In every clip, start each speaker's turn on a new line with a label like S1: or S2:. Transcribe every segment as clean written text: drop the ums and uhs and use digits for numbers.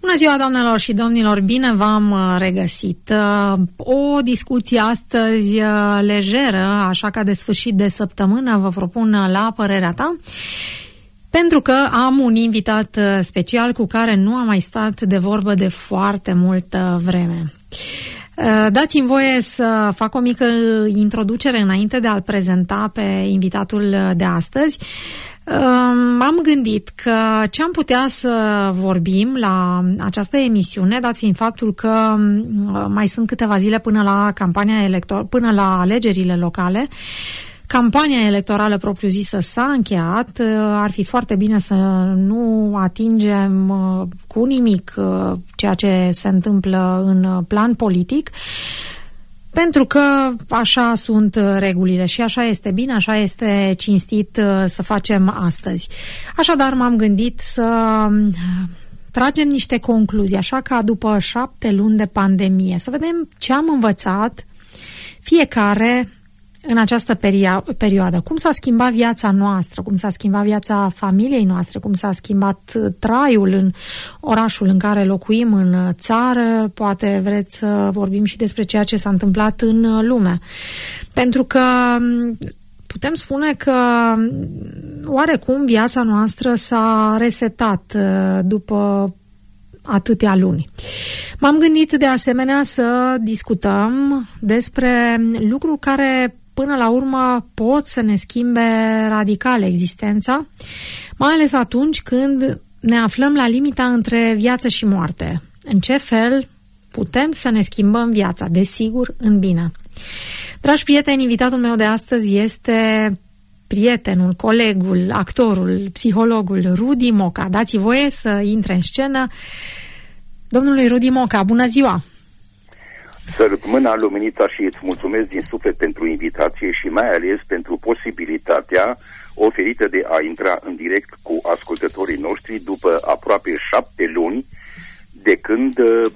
S1: Bună ziua, doamnelor și domnilor, bine v-am regăsit. O discuție astăzi lejeră, așa ca de sfârșit de săptămână, vă propun La Părerea Ta, pentru că am un invitat special cu care nu am mai stat de vorbă de foarte multă vreme. Dați-mi voie să fac o mică introducere înainte de a-l prezenta pe invitatul de astăzi. M-am gândit că ce am putea să vorbim la această emisiune, dat fiind faptul că mai sunt câteva zile până la până la alegerile locale, campania electorală propriu-zisă s-a încheiat, ar fi foarte bine să nu atingem cu nimic ceea ce se întâmplă în plan politic, pentru că așa sunt regulile și așa este bine, așa este cinstit să facem astăzi. Așadar m-am gândit să tragem niște concluzii, așa ca după 7 luni de pandemie, să vedem ce am învățat fiecare în această perioadă. Cum s-a schimbat viața noastră, cum s-a schimbat viața familiei noastre, cum s-a schimbat traiul în orașul în care locuim, în țară, poate vreți să vorbim și despre ceea ce s-a întâmplat în lume. Pentru că putem spune că oarecum viața noastră s-a resetat după atâtea luni. M-am gândit de asemenea să discutăm despre lucruri care până la urmă pot să ne schimbe radical existența, mai ales atunci când ne aflăm la limita între viață și moarte. În ce fel putem să ne schimbăm viața? Desigur, în bine. Dragi prieteni, invitatul meu de astăzi este prietenul, colegul, actorul, psihologul Rudi Moca. Dați voie să intre în scenă domnului Rudi Moca. Bună ziua!
S2: Sărut mâna, Luminița, și îți mulțumesc din suflet pentru invitație și mai ales pentru posibilitatea oferită de a intra în direct cu ascultătorii noștri după aproape 7 luni de când,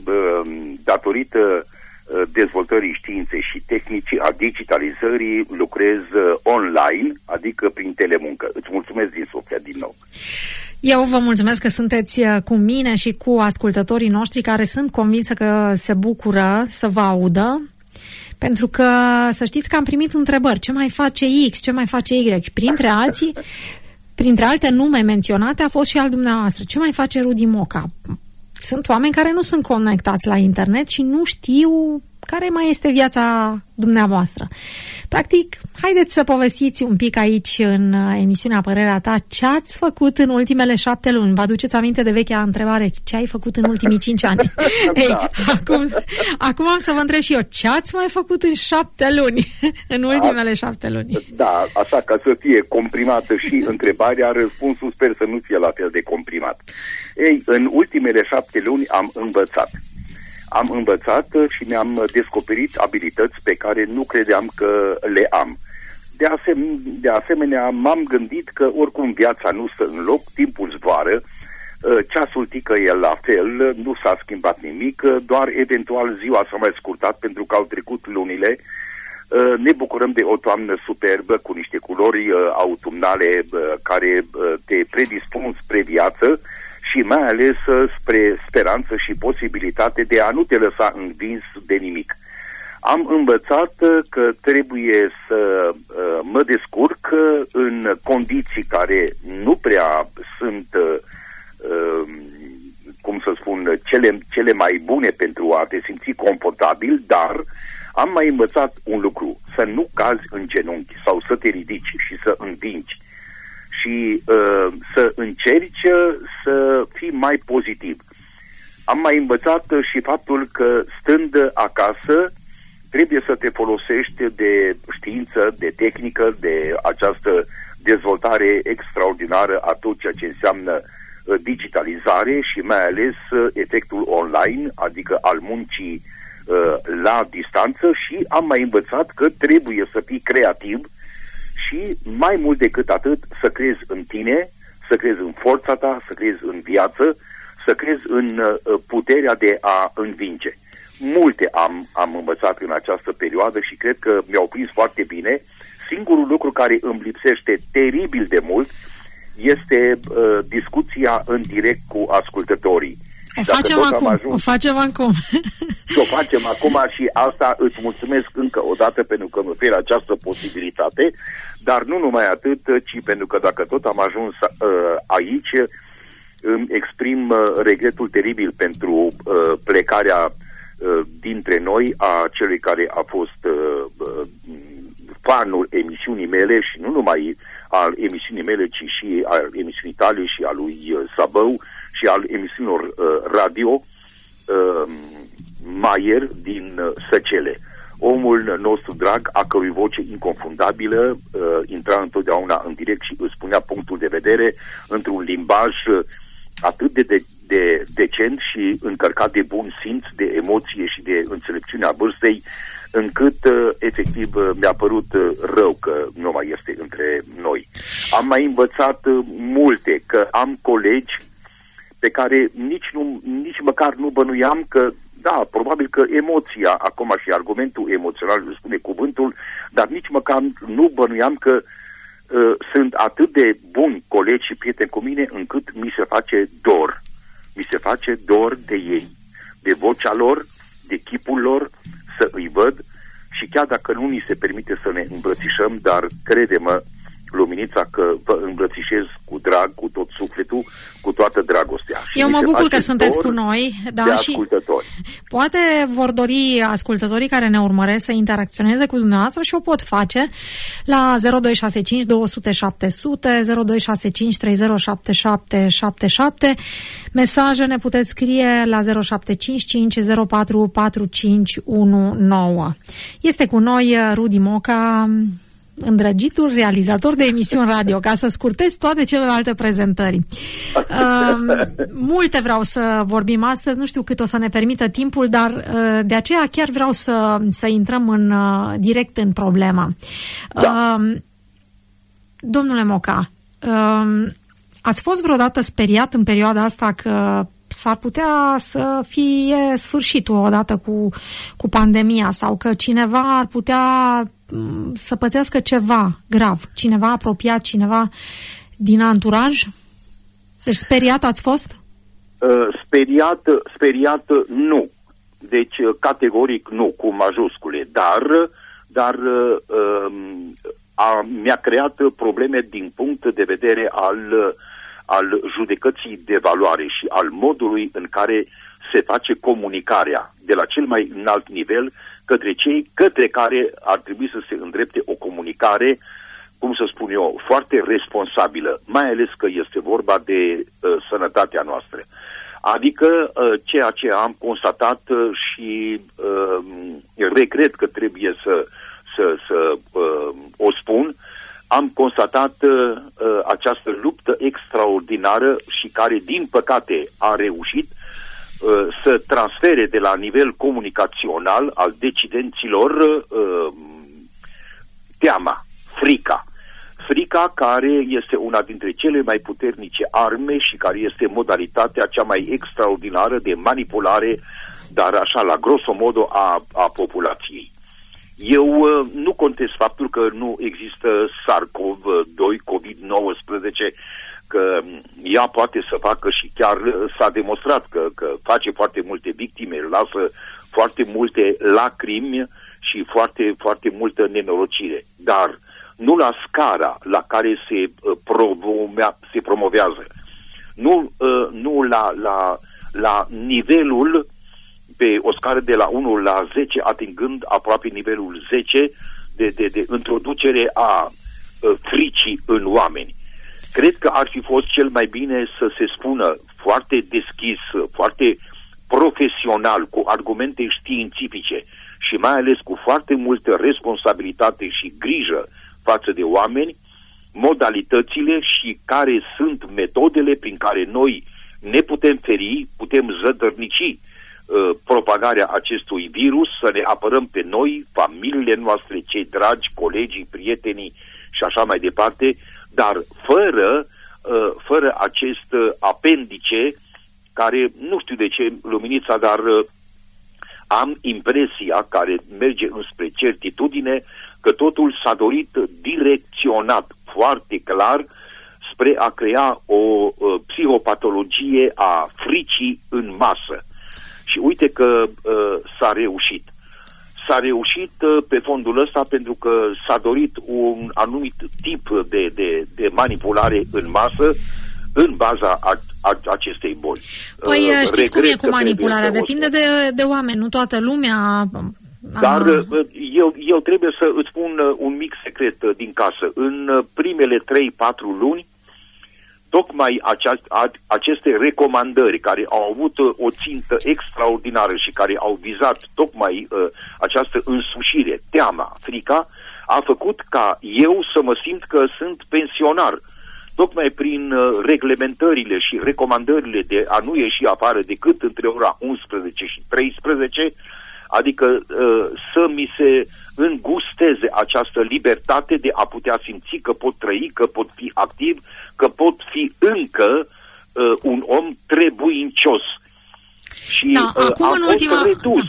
S2: datorită dezvoltării științei și tehnicii, a digitalizării, lucrez online, adică prin telemuncă. Îți mulțumesc din suflet din nou.
S1: Eu vă mulțumesc că sunteți cu mine și cu ascultătorii noștri, care sunt convinsă că se bucură să vă audă, pentru că să știți că am primit întrebări. Ce mai face X? Ce mai face Y? Printre alte nume menționate a fost și al dumneavoastră. Ce mai face Rudi Moca? Sunt oameni care nu sunt conectați la internet și nu știu care mai este viața dumneavoastră. Practic, haideți să povestiți un pic aici în emisiunea Părerea Ta ce ați făcut în ultimele 7 luni. Vă aduceți aminte de vechea întrebare, ce ai făcut în ultimii 5 ani? Da. Ei, acum am să vă întreb și eu, ce ați mai făcut în 7 luni, în ultimele 7 luni?
S2: Da, așa, ca să fie comprimată și întrebarea, răspunsul sper să nu fie la fel de comprimat. Ei, în ultimele 7 luni am învățat. Am învățat și mi-am descoperit abilități pe care nu credeam că le am. De asemenea, m-am gândit că oricum viața nu stă în loc, timpul zboară, ceasul tică el la fel, nu s-a schimbat nimic, doar eventual ziua s-a mai scurtat pentru că au trecut lunile. Ne bucurăm de o toamnă superbă cu niște culori autumnale care te predispun spre viață și mai ales spre speranță și posibilitate de a nu te lăsa învins de nimic. Am învățat că trebuie să mă descurc în condiții care nu prea sunt, cum să spun, cele mai bune pentru a te simți confortabil, dar am mai învățat un lucru, să nu cazi în genunchi sau să te ridici și să învingi. Și să încerci să fii mai pozitiv. Am mai învățat și faptul că stând acasă trebuie să te folosești de știință, de tehnică, de această dezvoltare extraordinară a tot ceea ce înseamnă digitalizare și mai ales efectul online, adică al muncii la distanță, și am mai învățat că trebuie să fii creativ și mai mult decât atât să crezi în tine, să crezi în forța ta, să crezi în viață, să crezi în puterea de a învinge. Multe am învățat în această perioadă și cred că mi-au prins foarte bine. Singurul lucru care îmi lipsește teribil de mult este discuția în direct cu ascultătorii.
S1: O facem acum.
S2: Și o facem acum și asta îți mulțumesc încă o dată pentru că îmi oferi această posibilitate, dar nu numai atât, ci pentru că dacă tot am ajuns aici, îmi exprim regretul teribil pentru plecarea dintre noi a celui care a fost fanul emisiunii mele și nu numai al emisiunii mele, ci și al emisiunii tale și al lui Sabău și al emisiunilor radio, Maier din Săcele. Omul nostru drag, a cărui voce inconfundabilă intra întotdeauna în direct și îți spunea punctul de vedere într-un limbaj atât de decent și încărcat de bun simț, de emoție și de înțelepciunea vârstei, încât efectiv mi-a părut rău că nu mai este între noi. Am mai învățat multe, că am colegi pe care nici măcar nu bănuiam că, da, probabil că emoția, acum și argumentul emoțional îl spune cuvântul, dar nici măcar nu bănuiam că sunt atât de buni colegi și prieteni cu mine, încât mi se face dor. Mi se face dor de ei, de vocea lor, de chipul lor, să îi văd și chiar dacă nu ni se permite să ne îmbrățișăm, dar crede-mă, Luminița, că vă îmbrățișez cu drag, cu tot sufletul, cu toată dragostea. Și
S1: eu mă bucur că sunteți cu noi. Da,
S2: de
S1: și
S2: ascultători.
S1: Poate vor dori ascultătorii care ne urmăresc să interacționeze cu dumneavoastră și o pot face la 0265 200 700, 0265 307777. Mesaje ne puteți scrie la 0755 04 4519. Este cu noi Rudi Moca, îndrăgitul realizator de emisiuni radio, ca să scurtez toate celelalte prezentări. Multe vreau să vorbim astăzi, nu știu cât o să ne permită timpul, dar de aceea chiar vreau să intrăm direct în problemă. Da. Domnule Moca, ați fost vreodată speriat în perioada asta că s-ar putea să fie sfârșitul odată cu pandemia sau că cineva ar putea să pățească ceva grav, cineva apropiat, cineva din anturaj? Deci speriat ați fost?
S2: Speriat nu. Deci categoric nu, cu majuscule, dar mi-a creat probleme din punct de vedere al judecății de valoare și al modului în care se face comunicarea de la cel mai înalt nivel către cei către care ar trebui să se îndrepte o comunicare, cum să spun eu, foarte responsabilă, mai ales că este vorba de sănătatea noastră. Adică ceea ce am constatat și regret că trebuie să o spun, am constatat această luptă extraordinară și care, din păcate, a reușit să transfere de la nivel comunicațional al decidenților teama, frica. Frica care este una dintre cele mai puternice arme și care este modalitatea cea mai extraordinară de manipulare, dar așa, la grosomodo, a populației. Eu nu contest faptul că nu există SARS-CoV-2, COVID-19, că ea poate să facă și chiar s-a demonstrat că face foarte multe victime, lasă foarte multe lacrimi și foarte, foarte multă nenorocire. Dar nu la scara la care se promovează. Nu la nivelul, pe o scară de la 1 la 10, atingând aproape nivelul 10 de introducere a fricii în oameni. Cred că ar fi fost cel mai bine să se spună foarte deschis, foarte profesional, cu argumente științifice și mai ales cu foarte multă responsabilitate și grijă față de oameni, modalitățile și care sunt metodele prin care noi ne putem feri, putem zădărnici propagarea acestui virus, să ne apărăm pe noi, familiile noastre, cei dragi, colegii, prietenii și așa mai departe, dar fără acest apendice care, nu știu de ce, Luminița, dar am impresia, care merge înspre certitudine, că totul s-a dorit direcționat foarte clar spre a crea o psihopatologie a fricii în masă. Și uite că s-a reușit. S-a reușit pe fondul ăsta pentru că s-a dorit un anumit tip de manipulare în masă în baza acestei boli.
S1: Păi știți cum e cu manipularea, depinde de oameni, nu toată lumea...
S2: Dar eu trebuie să îți spun un mic secret din casă. În primele 3-4 luni, tocmai aceste recomandări care au avut o țintă extraordinară și care au vizat tocmai această însușire, teama, frica, a făcut ca eu să mă simt că sunt pensionar. Tocmai prin reglementările și recomandările de a nu ieși afară decât între ora 11 și 13, adică să mi se îngusteze această libertate de a putea simți că pot trăi, că pot fi activ, că pot fi încă un om trebuincios. Și
S1: acum
S2: am fost redus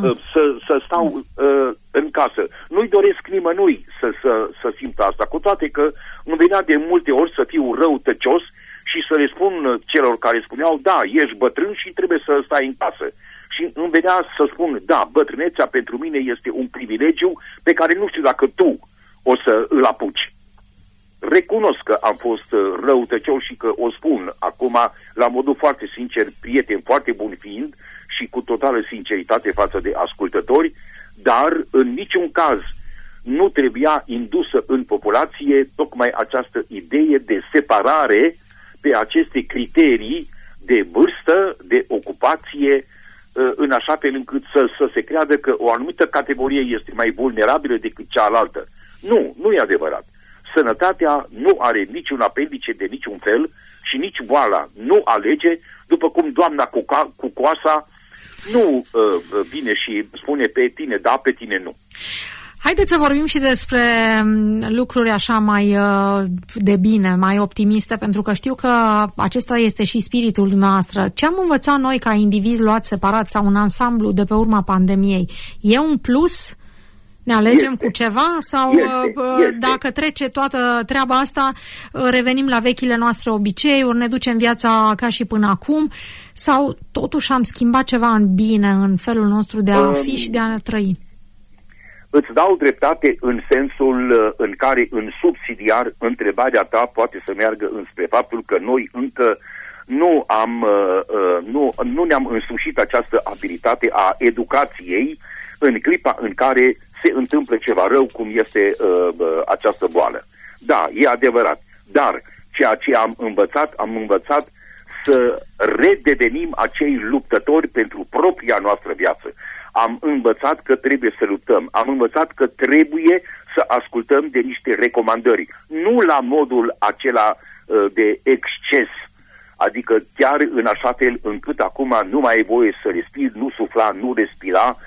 S2: să stau în casă. Nu-i doresc nimănui să simtă asta, cu toate că îmi venea de multe ori să fiu răutăcios și să le spun celor care spuneau, da, ești bătrân și trebuie să stai în casă. Și îmi venea să spun, da, bătrânețea pentru mine este un privilegiu pe care nu știu dacă tu o să îl apuci. Recunosc că am fost răutăcios și că o spun acum la modul foarte sincer, prieten foarte bun fiind și cu totală sinceritate față de ascultători, dar în niciun caz nu trebuia indusă în populație tocmai această idee de separare pe aceste criterii de vârstă, de ocupație, în așa fel încât să se creadă că o anumită categorie este mai vulnerabilă decât cealaltă. Nu e adevărat. Sănătatea nu are niciun apendice de niciun fel și nici boala nu alege, după cum doamna cu coasa nu vine și spune pe tine da, pe tine nu.
S1: Haideți să vorbim și despre lucruri așa mai de bine, mai optimiste, pentru că știu că acesta este și spiritul dumneavoastră. Ce am învățat noi ca indivizi luați separat sau un ansamblu de pe urma pandemiei? E un plus? Ne alegem cu ceva? Sau dacă trece toată treaba asta, revenim la vechile noastre obiceiuri, ne ducem viața ca și până acum? Sau totuși am schimbat ceva în bine în felul nostru de a fi și de a trăi?
S2: Îți dau dreptate în sensul în care, în subsidiar, întrebarea ta poate să meargă înspre faptul că noi încă nu ne-am însușit această abilitate a educației în clipa în care se întâmplă ceva rău, cum este această boală. Da, e adevărat. Dar ceea ce am învățat să redevenim acei luptători pentru propria noastră viață. Am învățat că trebuie să luptăm. Am învățat că trebuie să ascultăm de niște recomandări. Nu la modul acela de exces. Adică chiar în așa fel încât acum nu mai e voie să respiri, nu sufla, nu respira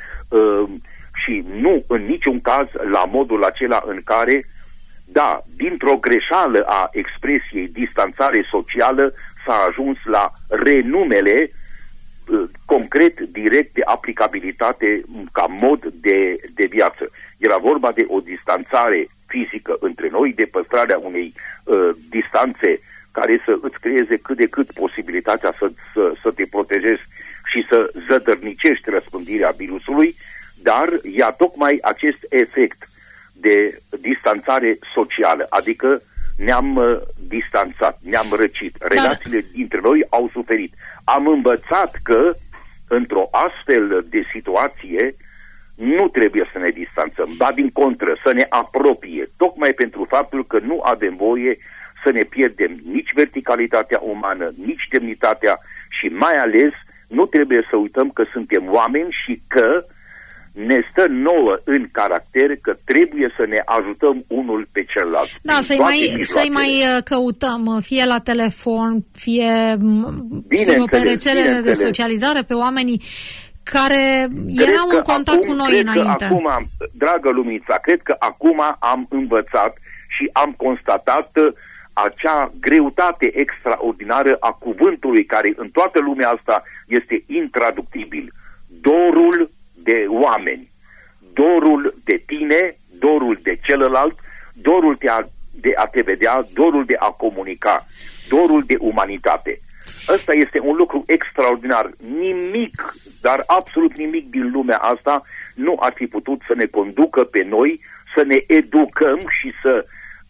S2: și nu în niciun caz la modul acela în care, da, dintr-o greșeală a expresiei distanțare socială s-a ajuns la renumele concret, direct, de aplicabilitate ca mod de viață. Era vorba de o distanțare fizică între noi, de păstrarea unei distanțe care să îți creeze cât de cât posibilitatea să te protejezi și să zădărnicești răspândirea virusului, dar ia tocmai acest efect de distanțare socială, adică ne-am distanțat, ne-am răcit, relațiile dintre noi au suferit. Am învățat că într-o astfel de situație nu trebuie să ne distanțăm, dar din contră să ne apropie, tocmai pentru faptul că nu avem voie să ne pierdem nici verticalitatea umană, nici demnitatea și mai ales nu trebuie să uităm că suntem oameni și că ne stă nouă în caracter că trebuie să ne ajutăm unul pe celălalt.
S1: Da, să-i mai căutăm, fie la telefon, fie pe rețelele de socializare, pe oamenii care erau în contact cu noi înainte.
S2: Acum, dragă Lumița, cred că acum am învățat și am constatat acea greutate extraordinară a cuvântului care în toată lumea asta este intraductibil. Dorul de oameni, dorul de tine, dorul de celălalt, dorul de a te vedea, dorul de a comunica, dorul de umanitate. Ăsta este un lucru extraordinar. Nimic, dar absolut nimic din lumea asta nu ar fi putut să ne conducă pe noi, să ne educăm și să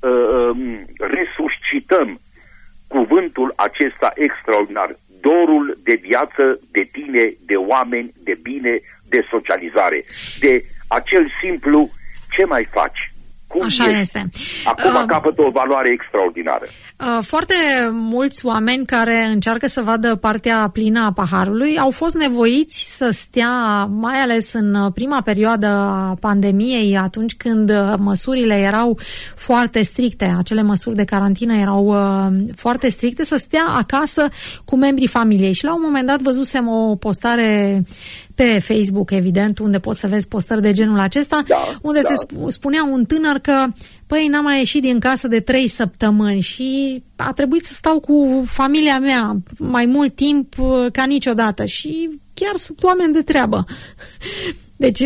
S2: resuscităm cuvântul acesta extraordinar. Dorul de viață, de tine, de oameni, de bine, de socializare. De acel simplu, ce mai faci? Cum
S1: așa
S2: ești?
S1: este.
S2: Acum capătă o valoare extraordinară.
S1: Foarte mulți oameni care încearcă să vadă partea plină a paharului au fost nevoiți să stea, mai ales în prima perioadă a pandemiei, atunci când măsurile erau foarte stricte, acele măsuri de carantină erau foarte stricte, să stea acasă cu membrii familiei. Și la un moment dat văzusem o postare pe Facebook, evident, unde poți să vezi postări de genul acesta, unde se spunea un tânăr că n-am mai ieșit din casă de 3 săptămâni și a trebuit să stau cu familia mea mai mult timp ca niciodată și chiar sunt oameni de treabă. Deci,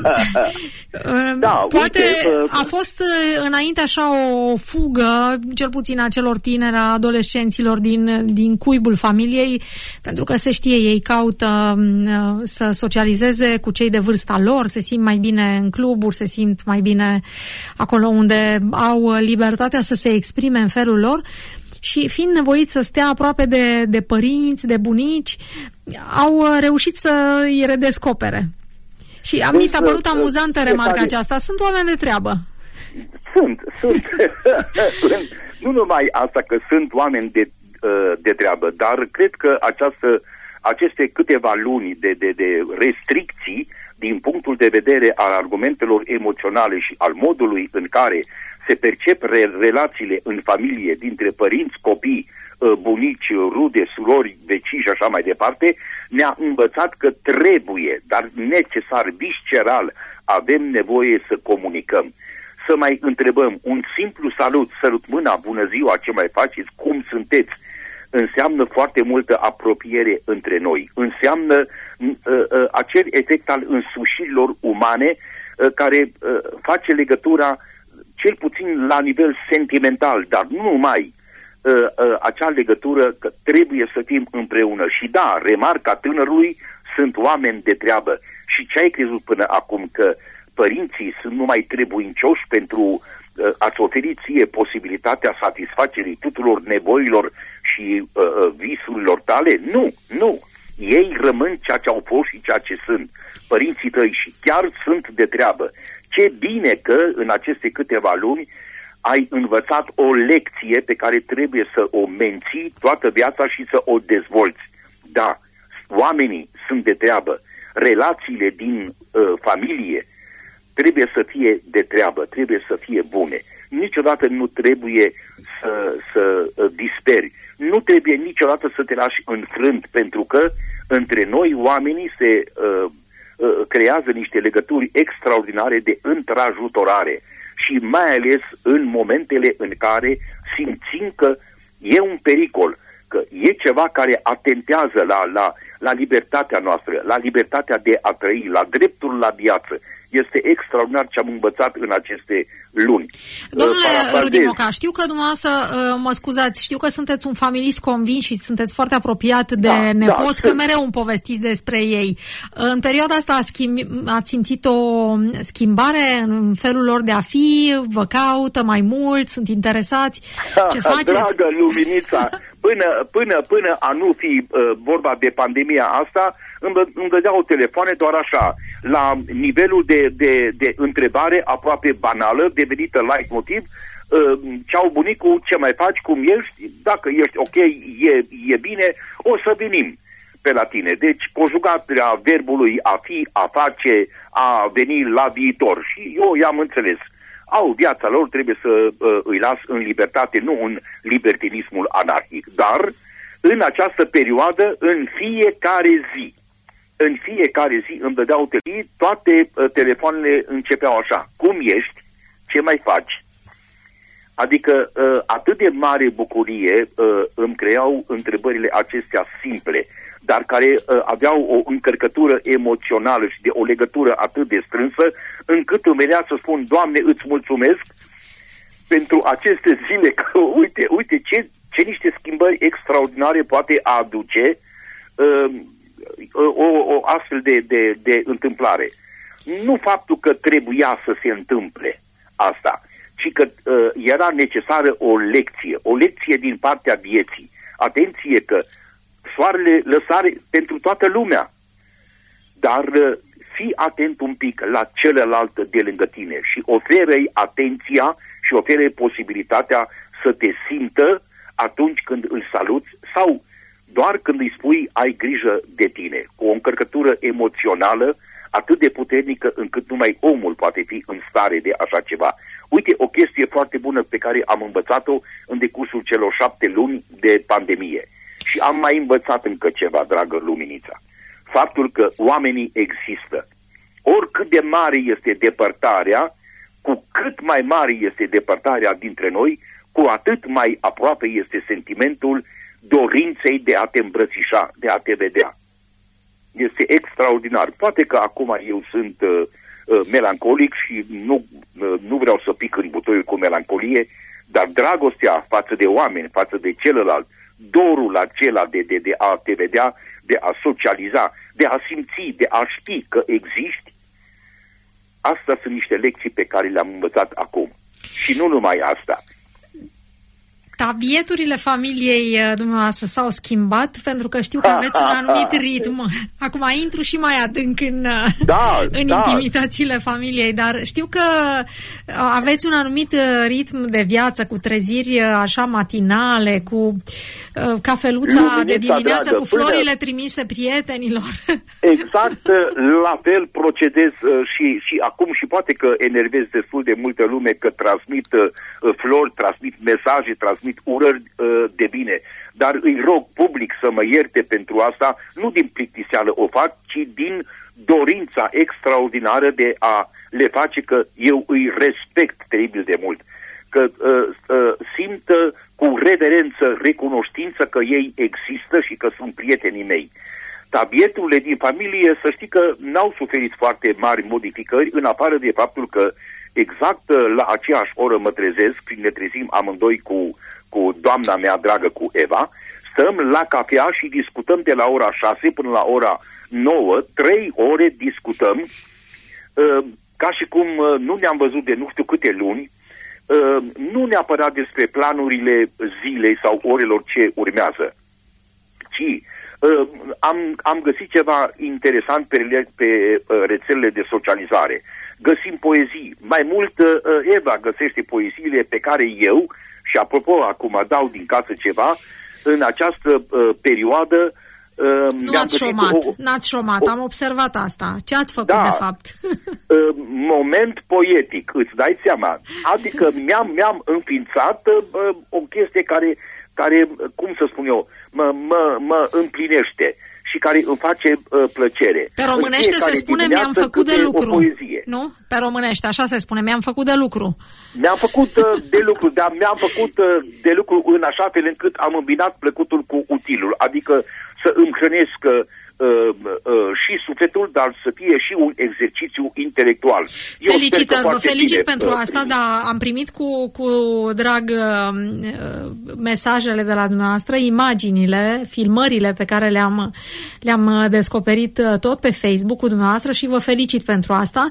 S1: poate a fost înainte așa o fugă, cel puțin a celor tineri, a adolescenților din cuibul familiei, pentru că se știe, ei caută să socializeze cu cei de vârsta lor, se simt mai bine în cluburi, se simt mai bine acolo unde au libertatea să se exprime în felul lor. Și fiind nevoiți să stea aproape de părinți, de bunici, au reușit să îi redescopere. Și mi s-a părut amuzantă remarca aceasta. Sunt oameni de treabă.
S2: Sunt. Nu numai asta că sunt oameni de treabă, dar cred că aceste câteva luni de restricții din punctul de vedere al argumentelor emoționale și al modului în care se percep relațiile în familie dintre părinți, copii, bunici, rude, surori, vecini și așa mai departe, ne-a învățat că trebuie, dar necesar, visceral, avem nevoie să comunicăm. Să mai întrebăm, un simplu salut, sărut mâna, bună ziua, ce mai faceți, cum sunteți, înseamnă foarte multă apropiere între noi. Înseamnă acel efect al însușirilor umane care face legătura cel puțin la nivel sentimental, dar nu numai, acea legătură că trebuie să fim împreună. Și da, remarca tânărului, sunt oameni de treabă. Și ce ai crezut până acum? Că părinții sunt numai trebuincioși pentru a-ți oferi ție posibilitatea satisfacerii tuturor nevoilor și visurilor tale? Nu. Ei rămân ceea ce au fost și ceea ce sunt. Părinții tăi și chiar sunt de treabă. Ce bine că în aceste câteva luni ai învățat o lecție pe care trebuie să o menții toată viața și să o dezvolți. Da, oamenii sunt de treabă. Relațiile din familie trebuie să fie de treabă, trebuie să fie bune. Niciodată nu trebuie să disperi. Nu trebuie niciodată să te lași înfrânt, pentru că între noi, oamenii, se creează niște legături extraordinare de întrajutorare. Și mai ales în momentele în care simțim că e un pericol, că e ceva care atentează la libertatea noastră, la libertatea de a trăi, la dreptul la viață. Este extraordinar ce am învățat în aceste luni.
S1: Domnule Rudi Moca, știu că dumneavoastră, mă scuzați, știu că sunteți un familist convins și sunteți foarte apropiat de nepoți, că mereu îmi povestiți despre ei. În perioada asta ați simțit o schimbare în felul lor de a fi? Vă caută mai mult? Sunt interesați? Ce faceți?
S2: Dragă Luminița, până a nu fi vorba de pandemia asta, îmi dădeau telefoane doar așa, la nivelul de întrebare aproape banală, devenită leitmotiv, ceau bunicul, ce mai faci, cum ești, dacă ești ok, e bine, o să venim pe la tine. Deci conjugația verbului a fi, a face, a veni la viitor. Și eu i-am înțeles. Au viața lor, trebuie să îi las în libertate, nu în libertinismul anarhic. Dar în această perioadă, în fiecare zi îmi dădeau toate telefoanele începeau așa. Cum ești? Ce mai faci? Adică atât de mare bucurie îmi creau întrebările acestea simple, dar care aveau o încărcătură emoțională și de o legătură atât de strânsă, încât îmi venea să spun, Doamne, îți mulțumesc pentru aceste zile, că uite ce niște schimbări extraordinare poate aduce o astfel de întâmplare. Nu faptul că trebuia să se întâmple asta, ci că era necesară o lecție din partea vieții. Atenție că soarele lăsare pentru toată lumea, dar fii atent un pic la celălalt de lângă tine și oferă-i atenția și oferă-i posibilitatea să te simtă atunci când îl saluți sau doar când îi spui ai grijă de tine, cu o încărcătură emoțională atât de puternică încât numai omul poate fi în stare de așa ceva. Uite, o chestie foarte bună pe care am învățat-o în decursul celor 7 luni de pandemie. Și am mai învățat încă ceva, dragă Luminița. Faptul că oamenii există. Oricât de mare este depărtarea, cu cât mai mare este depărtarea dintre noi, cu atât mai aproape este sentimentul dorinței de a te îmbrățișa, de a te vedea. Este extraordinar. Poate că acum eu sunt melancolic și nu vreau să pic în butoiul cu melancolie, dar dragostea față de oameni, față de celălalt, dorul acela de a te vedea, de a socializa, de a simți, de a ști că existi, astea sunt niște lecții pe care le-am învățat acum. Și nu numai asta.
S1: Tabieturile familiei dumneavoastră s-au schimbat pentru că știu că aveți un anumit ritm. Acum intru și mai adânc în intimitățile familiei, dar știu că aveți un anumit ritm de viață cu treziri așa matinale, cu cafeluța de dimineață, dragă, cu florile trimise prietenilor.
S2: Exact, la fel procedez și acum și poate că enervez destul de multă lume că transmit flori, transmit mesaje, transmit urări de bine, dar îi rog public să mă ierte pentru asta, nu din plictiseală o fac, ci din dorința extraordinară de a le face că eu îi respect teribil de mult, că simt cu reverență, recunoștință că ei există și că sunt prietenii mei. Tabieturile din familie, să știi că n-au suferit foarte mari modificări, în afară de faptul că exact la aceeași oră mă trezesc, când ne trezim amândoi cu doamna mea dragă, cu Eva, stăm la cafea și discutăm de la ora 6 până la ora 9, 3 ore discutăm, ca și cum nu ne-am văzut de nu știu câte luni, nu neapărat despre planurile zilei sau orelor ce urmează, ci am găsit ceva interesant pe rețelele de socializare. Găsim poezii. Mai mult, Eva găsește poeziile pe care eu, și apropo, acum dau din casă ceva, în această perioadă
S1: nu ați șomat, n-ați șomat, am observat asta. Ce ați făcut de fapt?
S2: Moment poetic, îți dai seama. Adică mi-am înființat o chestie care, cum să spun eu, mă împlinește și care îmi face plăcere.
S1: Pe românește se spune mi-am făcut de lucru. Nu? Pe românește, așa se spune, mi-am făcut de lucru.
S2: Mi-am făcut de lucru, dar mi-am făcut de lucru în așa fel încât am îmbinat plăcutul cu utilul, adică să îmi hrănesc și sufletul, dar să fie și un exercițiu intelectual.
S1: Felicitări, vă felicit pentru asta, dar am primit cu drag mesajele de la dumneavoastră, imaginile, filmările pe care le-am descoperit tot pe Facebook cu dumneavoastră și vă felicit pentru asta.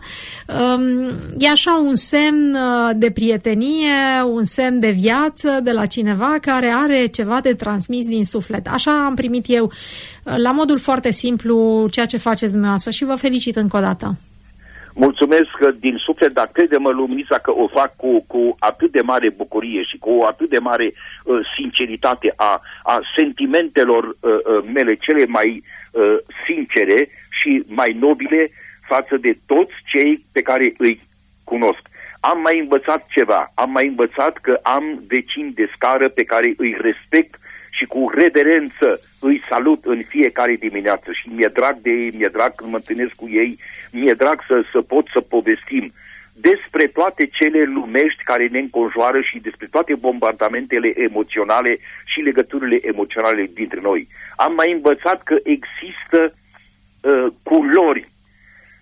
S1: E așa un semn de prietenie, un semn de viață de la cineva care are ceva de transmis din suflet. Așa am primit eu, la modul foarte simplu, ceea ce faceți dumneavoastră și vă felicit încă o dată.
S2: Mulțumesc din suflet, dar crede-mă, Luminița, că o fac cu atât de mare bucurie și cu o atât de mare sinceritate a sentimentelor mele cele mai sincere și mai nobile față de toți cei pe care îi cunosc. Am mai învățat ceva, am mai învățat că am vecini de scară pe care îi respect și cu reverență îi salut în fiecare dimineață și mi-e drag de ei, mi-e drag când mă întâlnesc cu ei, mi-e drag să pot să povestim despre toate cele lumești care ne înconjoară și despre toate bombardamentele emoționale și legăturile emoționale dintre noi. Am mai învățat că există culori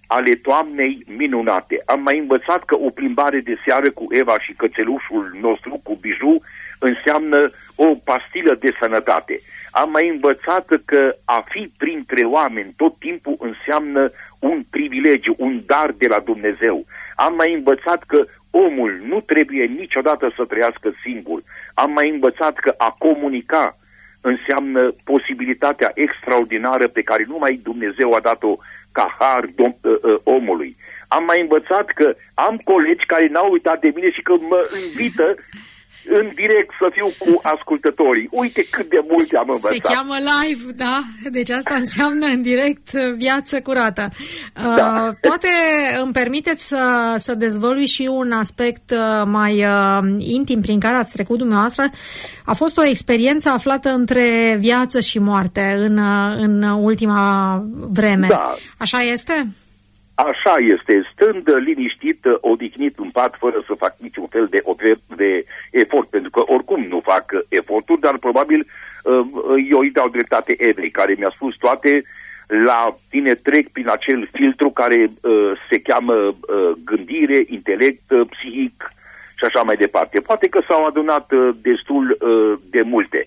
S2: ale toamnei minunate. Am mai învățat că o plimbare de seară cu Eva și cățelușul nostru, cu Biju, înseamnă o pastilă de sănătate. Am mai învățat că a fi printre oameni tot timpul înseamnă un privilegiu, un dar de la Dumnezeu. Am mai învățat că omul nu trebuie niciodată să trăiască singur. Am mai învățat că a comunica înseamnă posibilitatea extraordinară pe care numai Dumnezeu a dat-o ca har omului. Am mai învățat că am colegi care n-au uitat de mine și că mă invită în direct să fiu cu ascultătorii. Uite cât de multe am învățat.
S1: Se cheamă live, da? Deci asta înseamnă în direct viață curată.
S2: Da.
S1: Poate îmi permiteți să dezvălui și un aspect mai intim prin care ați trecut dumneavoastră. A fost o experiență aflată între viață și moarte în ultima vreme.
S2: Da.
S1: Așa este?
S2: Așa este, stând liniștit, odihnit în pat, fără să fac niciun fel de efort, pentru că oricum nu fac eforturi, dar probabil eu îi dau dreptate Evei, care mi-a spus toate. La tine trec prin acel filtru care se cheamă gândire, intelect, psihic și așa mai departe. Poate că s-au adunat destul de multe.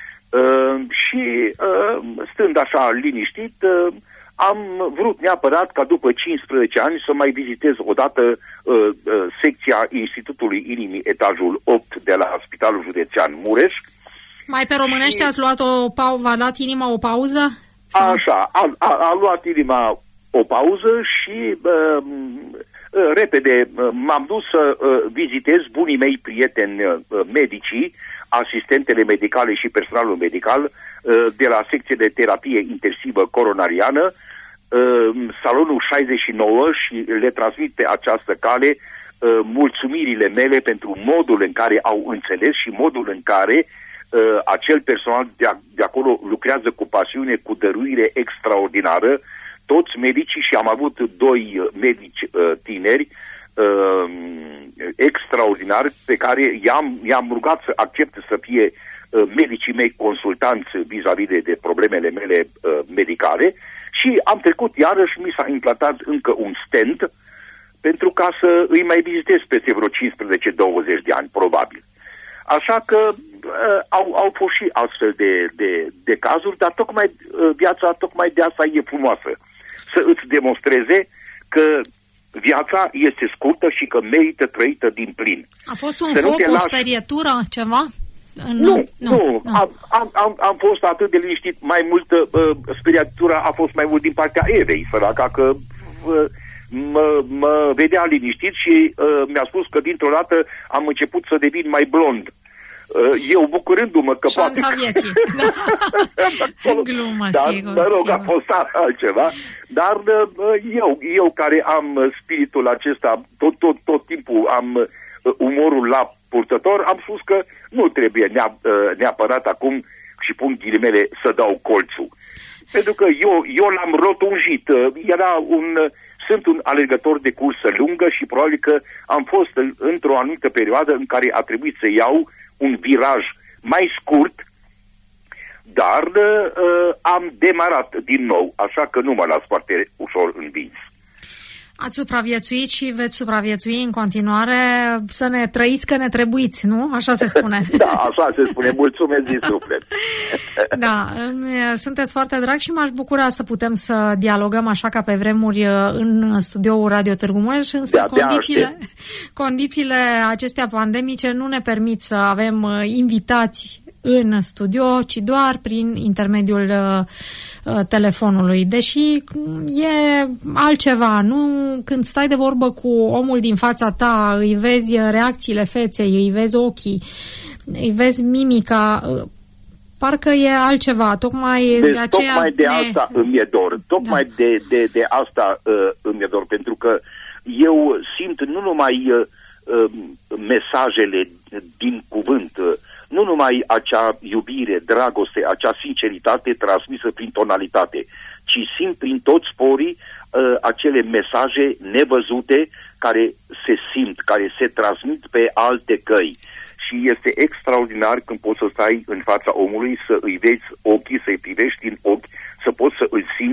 S2: Și stând așa liniștit, am vrut neapărat ca după 15 ani să mai vizitez odată secția Institutului Inimii, etajul 8 de la Spitalul Județean Mureș.
S1: Mai pe românește ați luat v-a dat inima o pauză?
S2: Sau? Așa, a luat inima o pauză și repede m-am dus să vizitez bunii mei prieteni medicii, asistentele medicale și personalul medical de la secție de terapie intensivă coronariană, salonul 69, și le transmit pe această cale mulțumirile mele pentru modul în care au înțeles și modul în care acel personal de acolo lucrează cu pasiune, cu dăruire extraordinară, toți medicii, și am avut 2 medici tineri extraordinari pe care i-am rugat să accepte să fie medicii mei consultanți vis-a-vis de problemele mele medicale, și am trecut iarăși, mi s-a implantat încă un stent pentru ca să îi mai vizitez peste vreo 15-20 de ani, probabil. Așa că au fost și astfel de cazuri, dar tocmai viața tocmai de asta e frumoasă. Să îți demonstreze că viața este scurtă și că merită trăită din plin.
S1: A fost un foc, o sperietură, ceva?
S2: Nu. Am fost atât de liniștit. Mai mult, speriatura a fost mai mult din partea Evei, săraca, că mă vedea liniștit și mi-a spus că dintr-o dată am început să devin mai blond. Eu bucurându-mă că
S1: șansa
S2: poate...
S1: vieții. În glumă, sigur.
S2: Mă rog, a fost altceva. Dar eu care am spiritul acesta, tot timpul am umorul la purtător, am spus că nu trebuie neapărat acum, și pun ghilimele, să dau colțul. Pentru că eu l-am rotunjit. Sunt un alergător de cursă lungă și probabil că am fost într-o anumită perioadă în care a trebuit să iau un viraj mai scurt, dar am demarat din nou, așa că nu mă las foarte ușor învins.
S1: Ați supraviețuit și veți supraviețui în continuare. Să ne trăiți că ne trebuiți, nu? Așa se spune.
S2: Da, așa se spune. Mulțumesc din suflet.
S1: Da, sunteți foarte drag și m-aș bucura să putem să dialogăm așa ca pe vremuri în studioul Radio Târgu Mureș, însă condițiile acestea pandemice nu ne permit să avem invitați în studio, ci doar prin intermediul telefonului. Deși e altceva, nu? Când stai de vorbă cu omul din fața ta, îi vezi reacțiile feței, îi vezi ochii, îi vezi mimica, parcă e altceva. Tocmai de aceea...
S2: Tocmai de asta îmi e dor. Tocmai de asta îmi e dor, pentru că eu simt nu numai mesajele din cuvânt, nu numai acea iubire, dragoste, acea sinceritate transmisă prin tonalitate, ci simt prin toți porii acele mesaje nevăzute care se simt, care se transmit pe alte căi. Și este extraordinar când poți să stai în fața omului, să îi vezi ochii, să-i privești în ochi, să poți să îl simți,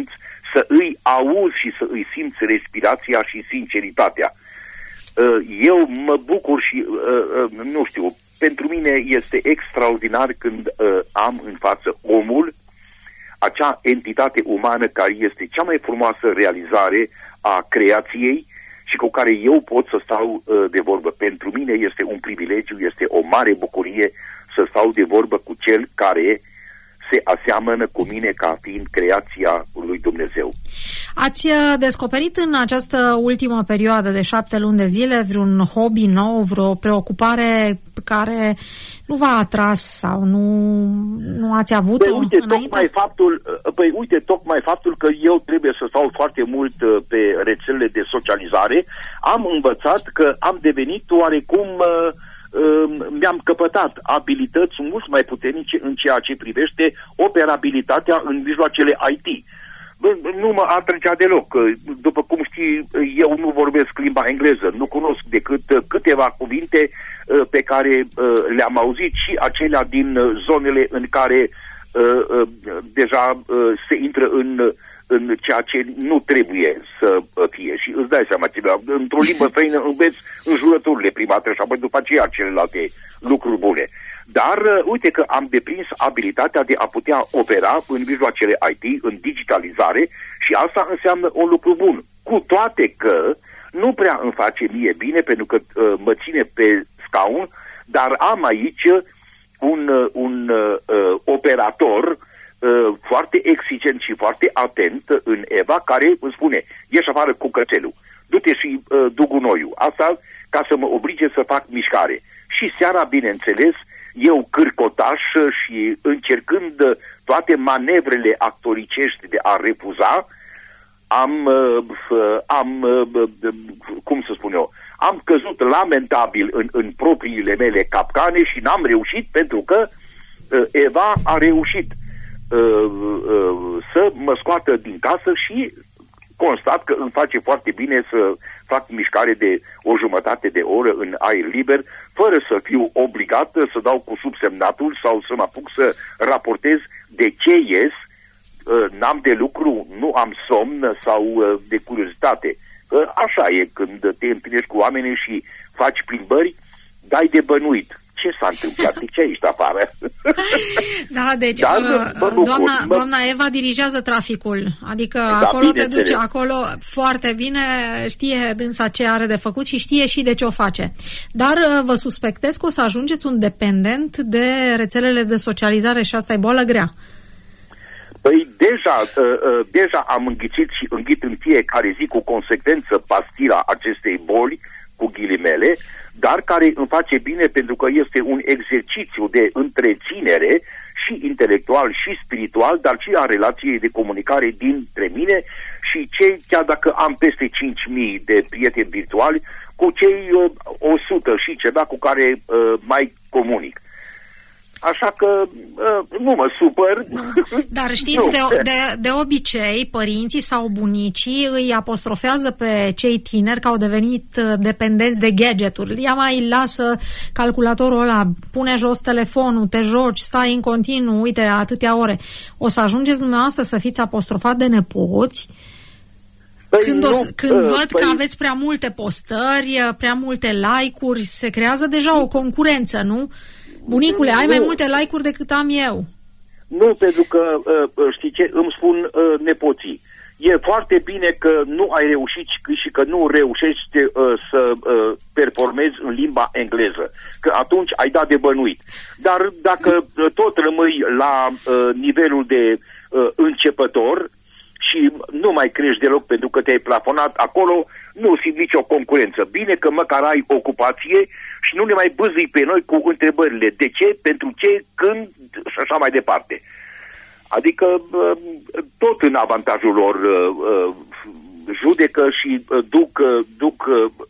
S2: să îi auzi și să îi simți respirația și sinceritatea. Eu mă bucur și, nu știu, pentru mine este extraordinar când am în față omul, acea entitate umană care este cea mai frumoasă realizare a creației și cu care eu pot să stau de vorbă. Pentru mine este un privilegiu, este o mare bucurie să stau de vorbă cu cel care se aseamănă cu mine ca fiind creația lui Dumnezeu.
S1: Ați descoperit în această ultimă perioadă de 7 luni de zile vreun hobby nou, vreo preocupare care nu v-a atras sau nu ați avut-o înainte?
S2: Tocmai faptul că eu trebuie să stau foarte mult pe rețelele de socializare, am învățat că am devenit oarecum... mi-am căpătat abilități mult mai puternice în ceea ce privește operabilitatea în mijloacele IT. Nu mă atrăgea deloc. După cum știi, eu nu vorbesc limba engleză, nu cunosc decât câteva cuvinte pe care le-am auzit și acelea din zonele în care deja se intră în ceea ce nu trebuie să fie. Și îți dai seama, într-o limbă străină înveți înjurăturile prima dată și apoi după aceea celelalte lucruri bune. Dar uite că am deprins abilitatea de a putea opera în mijloacele IT, în digitalizare, și asta înseamnă un lucru bun. Cu toate că nu prea îmi face mie bine, pentru că mă ține pe scaun, dar am aici un operator foarte exigent și foarte atent în Eva, care îmi spune: ieși afară cu cățelul, du-te și du gunoiul. Asta ca să mă oblige să fac mișcare. Și seara, bineînțeles, eu cârcotaș și încercând toate manevrele actoricești de a refuza, cum să spun eu, am căzut lamentabil în propriile mele capcane și n-am reușit, pentru că Eva a reușit să mă scoată din casă și constat că îmi face foarte bine să fac mișcare de o jumătate de oră în aer liber, fără să fiu obligat să dau cu subsemnatul sau să mă apuc să raportez de ce ies, n-am de lucru, nu am somn sau de curiozitate. Așa e când te întâlnești cu oamenii și faci plimbări, dai de bănuit. Ce s-a întâmplat? De ce ești afară?
S1: Da, deci doamna Eva dirigează traficul. Adică acolo te duce, acolo foarte bine, știe dânsa ce are de făcut și știe și de ce o face. Dar vă suspectez că o să ajungeți un dependent de rețelele de socializare și asta e boală grea.
S2: Păi deja am înghițit și înghit în fiecare zi cu consecvență pastila acestei boli, cu ghilimele, dar care îmi face bine pentru că este un exercițiu de întreținere și intelectual și spiritual, dar și a relației de comunicare dintre mine și cei, chiar dacă am peste 5.000 de prieteni virtuali, cu cei 100 și ceva cu care mai comunic. Așa că nu mă supăr.
S1: Dar știți, de obicei, părinții sau bunicii îi apostrofează pe cei tineri că au devenit dependenți de gadgeturi. Ea mai lasă calculatorul ăla, pune jos telefonul, te joci, stai în continuu, uite, atâtea ore. O să ajungeți dumneavoastră să fiți apostrofat de nepoți când văd că aveți prea multe postări, prea multe like-uri, se creează deja o concurență, nu? Bunicule, ai mai multe like-uri decât am eu.
S2: Nu, pentru că, știi ce, îmi spun nepoții. E foarte bine că nu ai reușit și că nu reușești să performezi în limba engleză, că atunci ai dat de bănuit. Dar dacă tot rămâi la nivelul de începător și nu mai crești deloc pentru că te-ai plafonat acolo, nu simți nicio concurență. Bine că măcar ai ocupație și nu ne mai bâzui pe noi cu întrebările de ce, pentru ce, când și așa mai departe. Adică tot în avantajul lor judecă și duc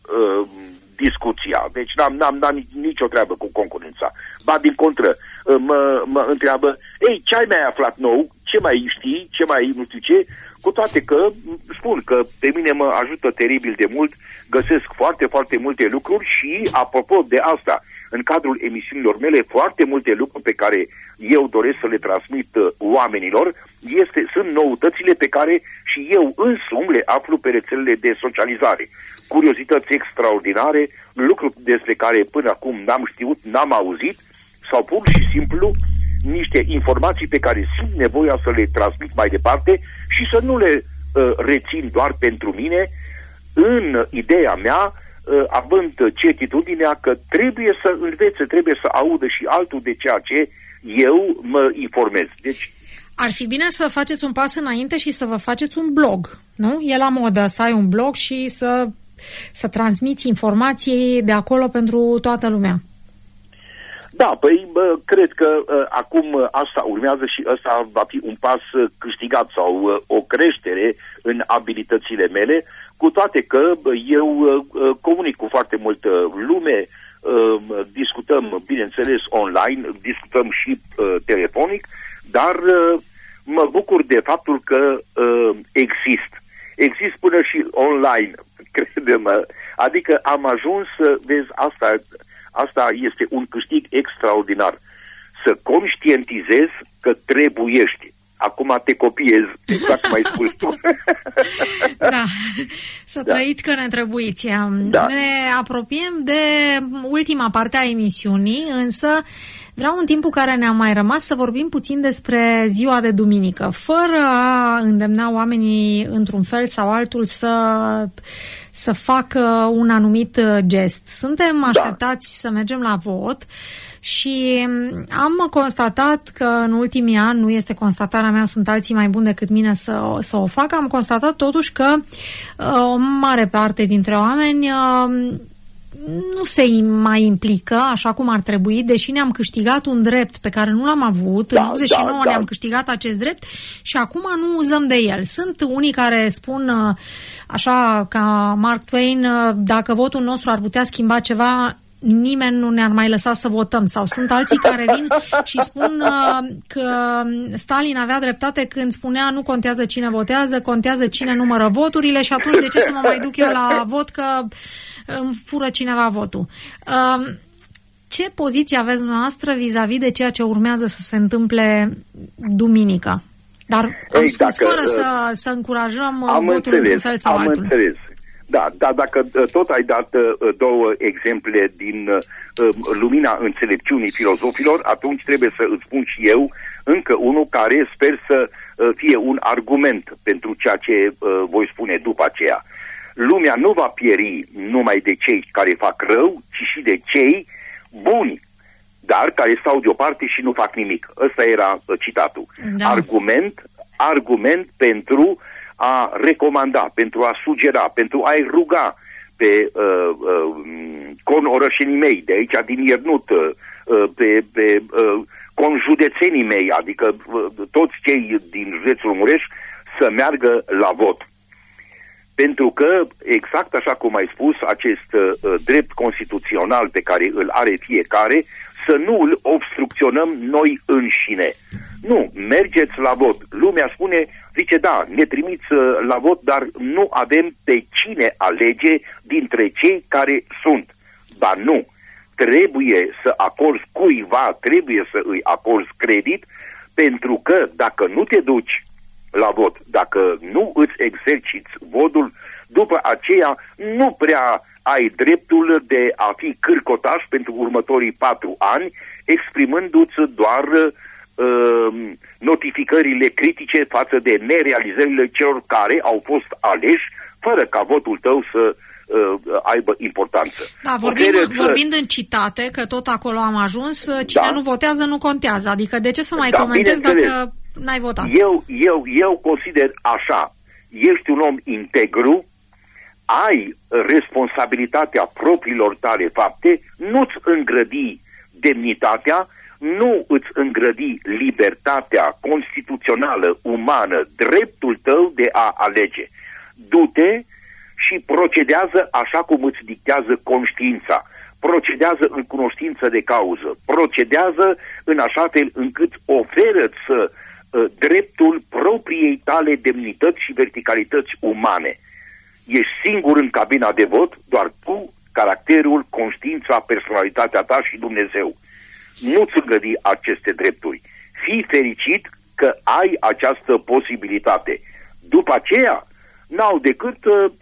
S2: discuția. Deci n-am nicio treabă cu concurența. Ba din contră, mă întreabă: ei, ce ai mai aflat nou? Ce mai știi? Ce mai nu știu ce? Cu toate că spun că pe mine mă ajută teribil de mult, găsesc foarte, foarte multe lucruri și, apropo de asta, în cadrul emisiunilor mele foarte multe lucruri pe care eu doresc să le transmit oamenilor. Sunt noutățile pe care și eu însumi le aflu pe rețelele de socializare. Curiozități extraordinare, lucruri despre care până acum n-am știut, n-am auzit, sau pur și simplu niște informații pe care simt nevoia să le transmit mai departe și să nu le rețin doar pentru mine, în ideea mea, având certitudinea că trebuie să învețe, trebuie să audă și altul de ceea ce eu mă informez. Deci,
S1: ar fi bine să faceți un pas înainte și să vă faceți un blog, nu? E la modă să ai un blog și să transmiți informații de acolo pentru toată lumea.
S2: Da, cred că acum asta urmează și ăsta va fi un pas câștigat sau o creștere în abilitățile mele, cu toate că eu comunic cu foarte multă lume, discutăm, bineînțeles, online, discutăm și telefonic, dar mă bucur de faptul că exist până și online, crede-mă, adică am ajuns, vezi, asta este un câștig extraordinar, să conștientizezi că trebuiești. Acum te copiez, exact cum ai spus tu.
S1: Da, să trăiți că ne trebuiți. Da. Ne apropiem de ultima parte a emisiunii, însă vreau în timpul care ne-a mai rămas să vorbim puțin despre ziua de duminică, fără a îndemna oamenii într-un fel sau altul să facă un anumit gest. Suntem așteptați să mergem la vot și am constatat că în ultimii ani, nu este constatarea mea, sunt alții mai buni decât mine să o facă, am constatat totuși că o mare parte dintre oameni nu se mai implică așa cum ar trebui, deși ne-am câștigat un drept pe care nu l-am avut. În 89 ne-am câștigat acest drept și acum nu uzăm de el. Sunt unii care spun, așa ca Mark Twain, dacă votul nostru ar putea schimba ceva, nimeni nu ne-ar mai lăsa să votăm. Sau sunt alții care vin și spun că Stalin avea dreptate când spunea nu contează cine votează, contează cine numără voturile și atunci de ce să mă mai duc eu la vot că îmi fură cineva votul. Ce poziție aveți noastră vis-a-vis de ceea ce urmează să se întâmple duminică? Dar am spus fără să încurajăm votul într-un fel sau altul.
S2: Am înțeles. Da, dacă tot ai dat două exemple din lumina înțelepciunii filozofilor, atunci trebuie să îți spun și eu încă unul care sper să fie un argument pentru ceea ce voi spune după aceea. Lumea nu va pieri numai de cei care fac rău, ci și de cei buni, dar care stau deoparte și nu fac nimic. Ăsta era citatul. Da. Argument pentru a recomanda, pentru a sugera, pentru a-i ruga pe conorășenii mei de aici din Iernut, pe conjudețenii mei, adică toți cei din județul Mureș, să meargă la vot. Pentru că, exact așa cum ai spus, acest drept constituțional pe care îl are fiecare, să nu îl obstrucționăm noi înșine. Nu, mergeți la vot. Lumea zice, da, ne trimiți la vot, dar nu avem pe cine alege dintre cei care sunt. Dar nu, trebuie să acorzi cuiva, trebuie să îi acorzi credit, pentru că dacă nu te duci la vot, dacă nu îți exerciți votul, după aceea nu prea ai dreptul de a fi cârcotaș pentru următorii 4 ani, exprimându-ți doar notificările critice față de nerealizările celor care au fost aleși, fără ca votul tău să aibă importanță.
S1: Da, vorbind în citate, că tot acolo am ajuns, cine nu votează nu contează. Adică de ce să mai comentezi dacă n-ai votat?
S2: Eu consider așa, ești un om integru, ai responsabilitatea propriilor tale fapte, nu-ți îngrădi demnitatea, nu îți îngrădi libertatea constituțională, umană, dreptul tău de a alege. Du-te și procedează așa cum îți dictează conștiința. Procedează în cunoștință de cauză. Procedează în așa fel încât oferă-ți dreptul propriei tale demnități și verticalități umane. Ești singur în cabina de vot, doar tu caracterul, conștiința, personalitatea ta și Dumnezeu. Nu-ți îngădi aceste drepturi. Fii fericit că ai această posibilitate. După aceea, n-au decât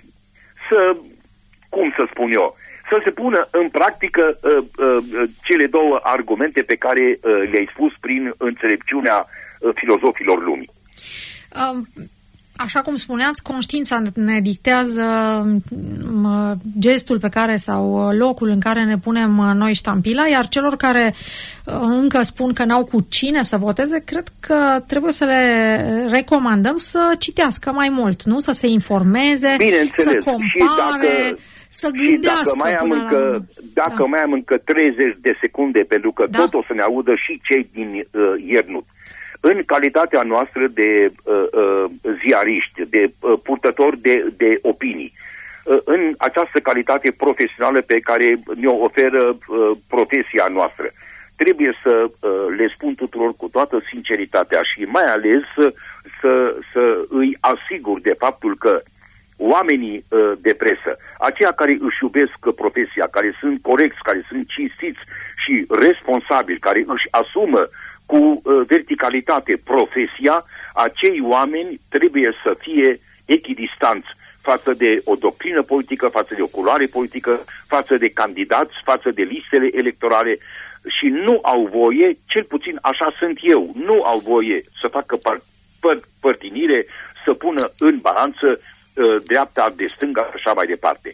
S2: să se pună în practică cele două argumente pe care le-ai spus prin înțelepciunea filozofilor lumii.
S1: Așa cum spuneați, conștiința ne dictează gestul pe care sau locul în care ne punem noi ștampila, iar celor care încă spun că n-au cu cine să voteze, cred că trebuie să le recomandăm să citească mai mult, nu? Să se informeze, să compare, să gândească.
S2: Dacă mai am încă 30 de secunde, pentru că tot o să ne audă și cei din Iernut. În calitatea noastră de ziariști, de purtători de opinii, în această calitate profesională pe care ne-o oferă profesia noastră, trebuie să le spun tuturor cu toată sinceritatea și mai ales să îi asigur de faptul că oamenii de presă, aceia care își iubesc profesia, care sunt corecți, care sunt cinstiți și responsabili, care își asumă cu verticalitate profesia, acei oameni trebuie să fie echidistanți față de o doctrină politică, față de o culoare politică, față de candidați, față de listele electorale și nu au voie, cel puțin așa sunt eu, nu au voie să facă părtinire, să pună în balanță dreapta de stânga și așa mai departe.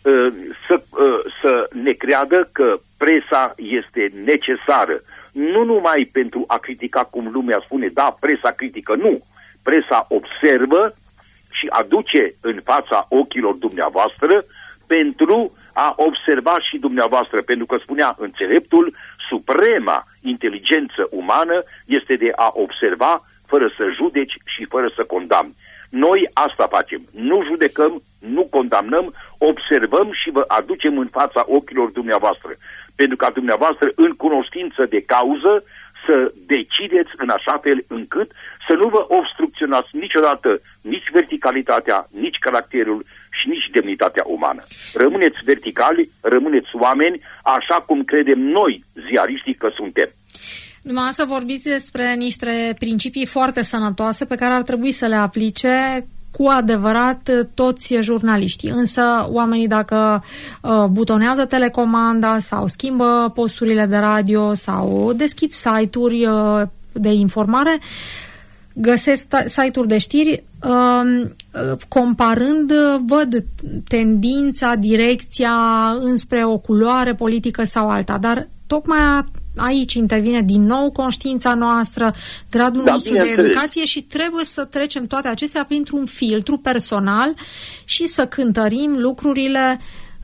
S2: Să ne creadă că presa este necesară, nu numai pentru a critica, cum lumea spune, da, presa critică, nu. Presa observă și aduce în fața ochilor dumneavoastră pentru a observa și dumneavoastră, pentru că spunea înțeleptul, suprema inteligență umană este de a observa fără să judeci și fără să condamni. Noi asta facem. Nu judecăm, nu condamnăm, observăm și vă aducem în fața ochilor dumneavoastră. Pentru ca dumneavoastră, în cunoștință de cauză, să decideți în așa fel încât să nu vă obstrucționați niciodată nici verticalitatea, nici caracterul și nici demnitatea umană. Rămâneți verticali, rămâneți oameni, așa cum credem noi, ziariștii, că suntem.
S1: Dumneavoastră vorbiți despre niște principii foarte sănătoase pe care ar trebui să le aplice cu adevărat toți jurnaliștii. Însă oamenii dacă butonează telecomanda sau schimbă posturile de radio sau deschid site-uri de informare, găsesc site-uri de știri, comparând, văd tendința, direcția înspre o culoare politică sau alta, dar tocmai aici intervine din nou conștiința noastră, gradul nostru de educație și trebuie să trecem toate acestea printr-un filtru personal și să cântărim lucrurile,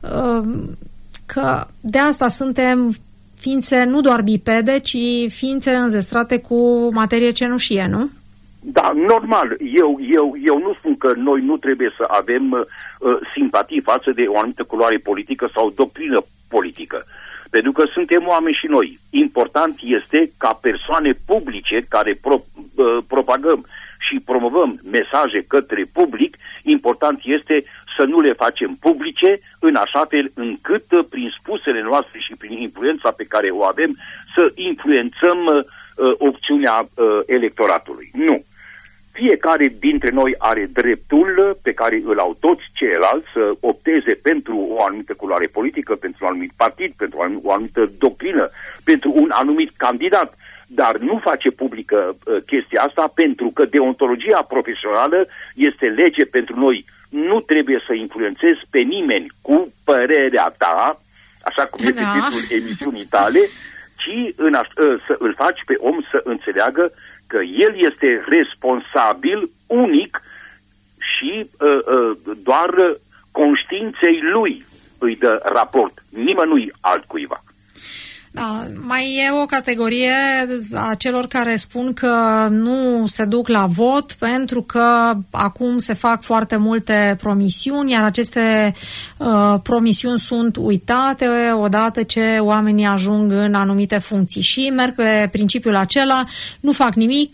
S1: că de asta suntem ființe nu doar bipede, ci ființe înzestrate cu materie cenușie, nu?
S2: Da, normal. Eu nu spun că noi nu trebuie să avem simpatii față de o anumită culoare politică sau doctrină politică. Pentru că suntem oameni și noi. Important este ca persoane publice care propagăm și promovăm mesaje către public, important este să nu le facem publice în așa fel încât prin spusele noastre și prin influența pe care o avem să influențăm opțiunea electoratului. Nu. Fiecare dintre noi are dreptul pe care îl au toți ceilalți să opteze pentru o anumită culoare politică, pentru un anumit partid, pentru o anumită doctrină, pentru un anumit candidat. Dar nu face publică chestia asta pentru că deontologia profesională este lege pentru noi. Nu trebuie să influențezi pe nimeni cu părerea ta, așa cum este titlul emisiunii tale, ci să îl faci pe om să înțeleagă că el este responsabil unic și doar conștiinței lui îi dă raport, nimănui altcuiva.
S1: Da, mai e o categorie a celor care spun că nu se duc la vot pentru că acum se fac foarte multe promisiuni, iar aceste promisiuni sunt uitate odată ce oamenii ajung în anumite funcții și merg pe principiul acela, nu fac nimic,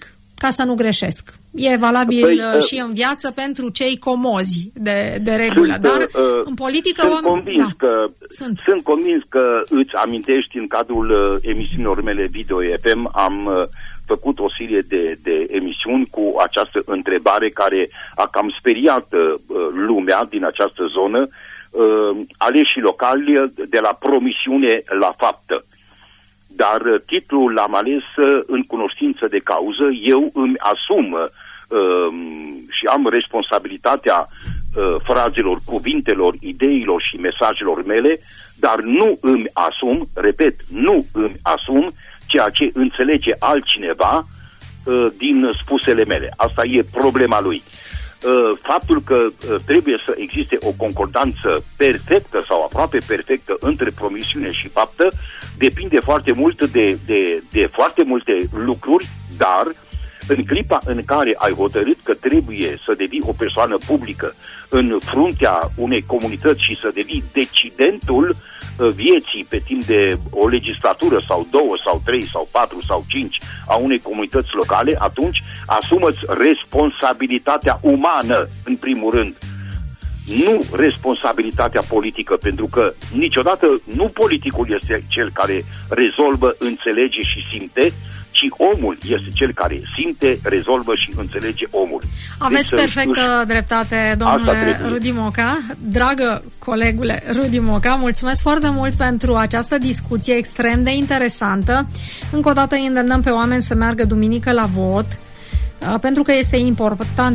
S1: ca să nu greșesc. E valabil și în viață pentru cei comozi de regulă, dar în politică...
S2: Sunt convins că îți amintești în cadrul emisiunilor mele Video FM, am făcut o serie de emisiuni cu această întrebare care a cam speriat lumea din această zonă, aleșii locali de la promisiune la faptă. Dar titlul l-am ales în cunoștință de cauză. Eu îmi asum și am responsabilitatea frazelor, cuvintelor, ideilor și mesajelor mele, dar nu îmi asum, repet, nu îmi asum ceea ce înțelege altcineva din spusele mele. Asta e problema lui. Faptul că trebuie să existe o concordanță perfectă sau aproape perfectă între promisiune și faptă depinde foarte mult de foarte multe lucruri, dar în clipa în care ai hotărât că trebuie să devii o persoană publică în fruntea unei comunități și să devii decidentul vieții pe timp de o legislatură sau 2 sau 3 sau 4 sau 5 a unei comunități locale, atunci asumă-ți responsabilitatea umană în primul rând, nu responsabilitatea politică, pentru că niciodată nu politicul este cel care rezolvă, înțelege și simte, ci omul este cel care simte, rezolvă și înțelege omul.
S1: Aveți deci, perfectă dreptate, domnule Rudi Moca. Dragă colegule Rudi Moca, mulțumesc foarte mult pentru această discuție extrem de interesantă. Încă o dată îi îndemnăm pe oameni să meargă duminică la vot, pentru că este important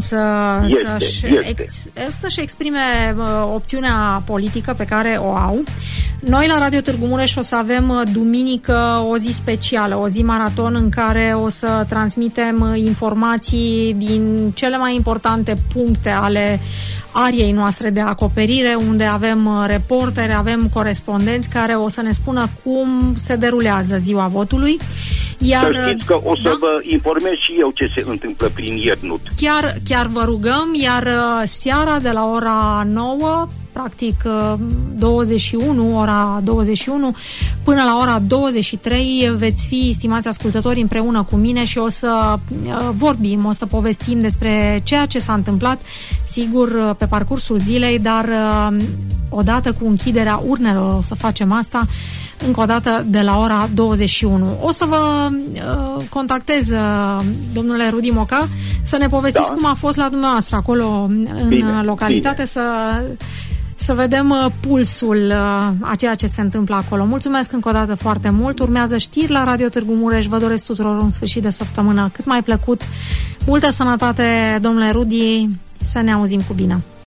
S1: să-și exprime opțiunea politică pe care o au. Noi la Radio Târgu Mureș o să avem duminică o zi specială, o zi maraton în care o să transmitem informații din cele mai importante puncte ale ariei noastre de acoperire, unde avem reporteri, avem corespondenți care o să ne spună cum se derulează ziua votului. Iar,
S2: să știți că o să vă informez și eu ce se întâmplă prin Iernut.
S1: Chiar vă rugăm, iar seara de la ora 9, practic 21, ora 21, până la ora 23 veți fi, stimați ascultători, împreună cu mine și o să vorbim, o să povestim despre ceea ce s-a întâmplat, sigur, pe parcursul zilei, dar odată cu închiderea urnelor o să facem asta, încă o dată de la ora 21. O să vă contactez, domnule Rudi Moca, să ne povestiți cum a fost la dumneavoastră acolo în localitate, să vedem pulsul a ceea ce se întâmplă acolo. Mulțumesc încă o dată foarte mult. Urmează știri la Radio Târgu Mureș. Vă doresc tuturor un sfârșit de săptămână cât mai plăcut. Multă sănătate, domnule Rudi, să ne auzim cu bine.